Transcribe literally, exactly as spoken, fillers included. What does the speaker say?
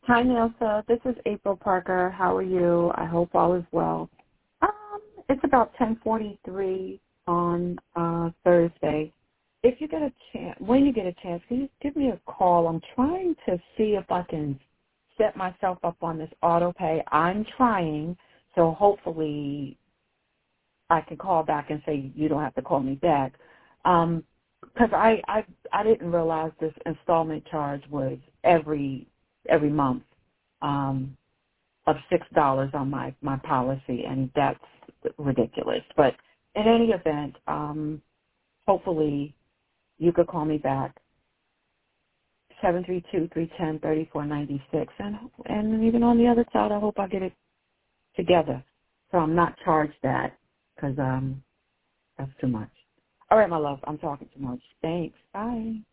Hi, Nelsa. This is April Parker. How are you? I hope all is well. Um, it's about ten forty-three on uh, Thursday. If you get a chance, when you get a chance, can you give me a call? I'm trying to see if I can set myself up on this auto pay. I'm trying, so hopefully I can call back and say you don't have to call me back. Um, because I, I I didn't realize this installment charge was every every month um, of six dollars on my, my policy, and that's ridiculous. But in any event, um, hopefully you could call me back, seven three two, three one zero, three four nine six. And, and even on the other side, I hope I get it together so I'm not charged that because um, that's too much. All right, my love, I'm talking too much. Thanks. Bye.